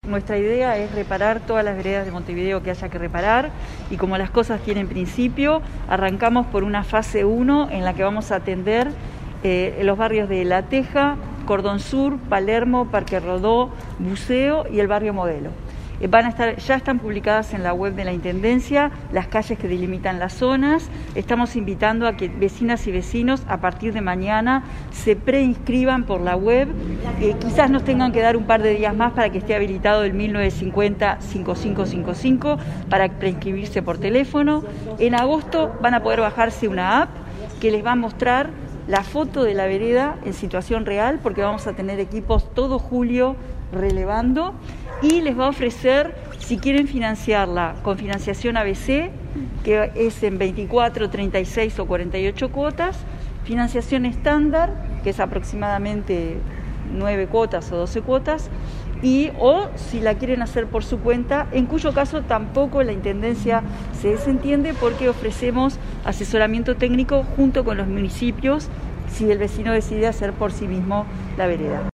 Nuestra idea es reparar todas las veredas de Montevideo que haya que reparar, y como las cosas tienen principio, arrancamos por una fase 1 en la que vamos a atender los barrios de La Teja, Cordón Sur, Palermo, Parque Rodó, Buceo y el barrio Modelo. Ya están publicadas en la web de la Intendencia las calles que delimitan las zonas. Estamos invitando a que vecinas y vecinos a partir de mañana se preinscriban por la web. Quizás nos tengan que dar un par de días más para que esté habilitado el 1950-5555 para preinscribirse por teléfono. En agosto van a poder bajarse una app que les va a mostrar la foto de la vereda en situación real, porque vamos a tener equipos todo julio relevando, y les va a ofrecer, si quieren financiarla con financiación ABC, que es en 24, 36 o 48 cuotas, financiación estándar, que es aproximadamente 9 cuotas o 12 cuotas, o si la quieren hacer por su cuenta, en cuyo caso tampoco la Intendencia se desentiende, porque ofrecemos asesoramiento técnico junto con los municipios si el vecino decide hacer por sí mismo la vereda.